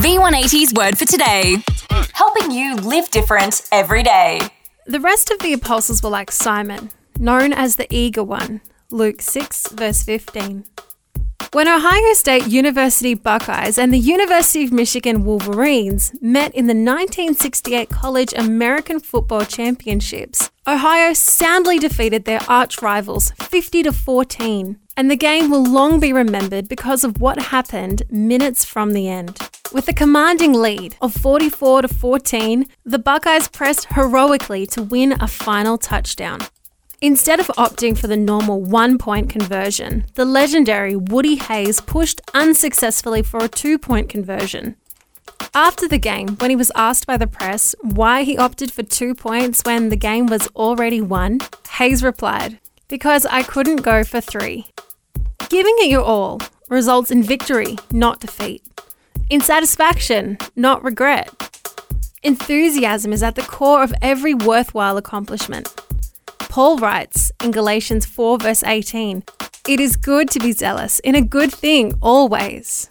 V180's word for today. Helping you live different every day. The rest of the apostles were like Simon, known as the Eager One, Luke 6, verse 15. When Ohio State University Buckeyes and the University of Michigan Wolverines met in the 1968 College American Football Championships, Ohio soundly defeated their arch rivals 50-14, and the game will long be remembered because of what happened minutes from the end. With a commanding lead of 44-14, the Buckeyes pressed heroically to win a final touchdown. Instead of opting for the normal 1-point conversion, the legendary Woody Hayes pushed unsuccessfully for a 2-point conversion. After the game, when he was asked by the press why he opted for 2 points when the game was already won, Hayes replied, "Because I couldn't go for 3. Giving it your all results in victory, not defeat. In satisfaction, not regret. Enthusiasm is at the core of every worthwhile accomplishment." Paul writes in Galatians 4 verse 18, "It is good to be zealous in a good thing always."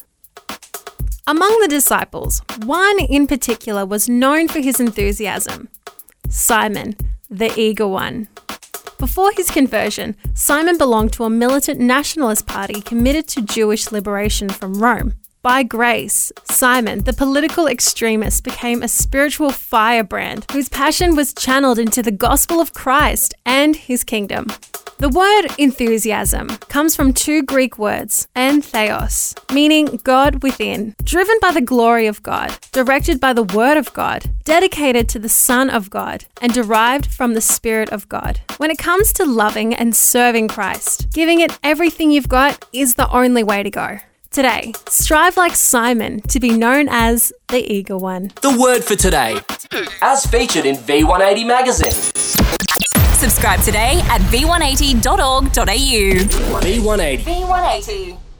Among the disciples, one in particular was known for his enthusiasm: Simon, the Eager One. Before his conversion, Simon belonged to a militant nationalist party committed to Jewish liberation from Rome. By grace, Simon, the political extremist, became a spiritual firebrand whose passion was channeled into the gospel of Christ and his kingdom. The word enthusiasm comes from 2 Greek words, entheos, meaning God within, driven by the glory of God, directed by the word of God, dedicated to the Son of God, and derived from the Spirit of God. When it comes to loving and serving Christ, giving it everything you've got is the only way to go. Today, strive like Simon to be known as the Eager One. The word for today, as featured in V180 magazine. Subscribe today at v180.org.au. V180. V180.